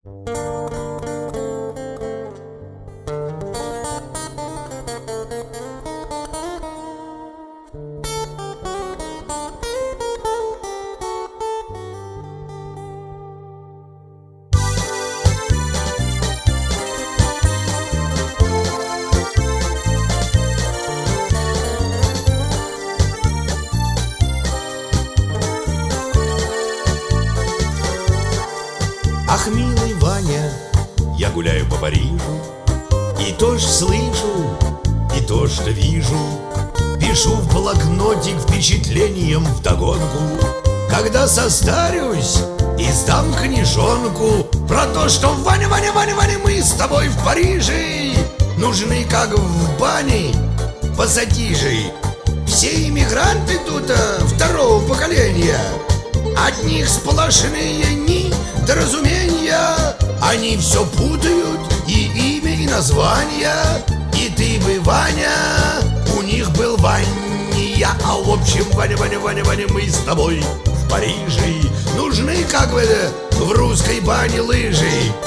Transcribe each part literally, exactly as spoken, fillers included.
Ах, милый Ваня, я гуляю по Парижу, и то ж слышу, и то, что вижу, пишу в блокнотик впечатлением вдогонку. Когда состарюсь, издам книжонку про то, что Ваня, Ваня, Ваня, Ваня, мы с тобой в Париже нужны, как в бане пассатижи. Все иммигранты тут второго поколения, от них сплошные недоразумения. Они все путают, и имя, и название. И ты бы, Ваня, у них был Ваня. А в общем, Ваня, Ваня, Ваня, Ваня, мы с тобой в Париже нужны, как бы в русской бане, лыжи.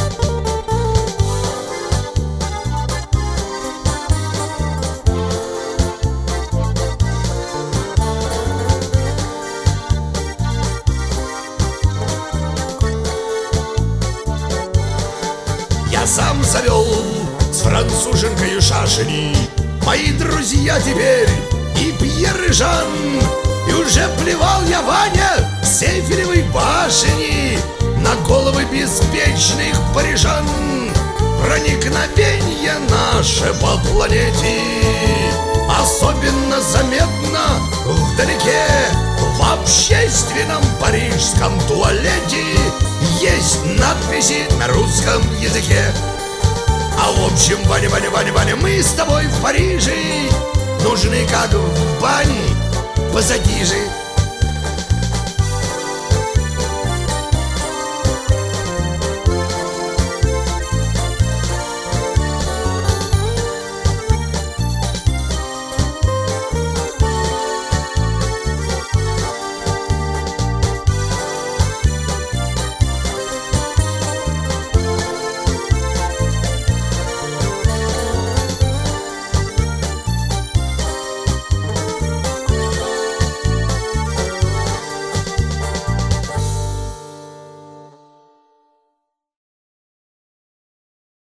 Я сам завел с француженкою шашени. Мои друзья теперь и Пьер, и Жан. И уже плевал я, Ваня, с Эйфелевой башни на головы беспечных парижан. Проникновение наше по планете особенно заметно вдалеке. В общественном парижском туалете есть надписи на русском языке. А в общем, Ваня, Ваня, Ваня, Ваня, мы с тобой в Париже нужны, как в бане пассатижи.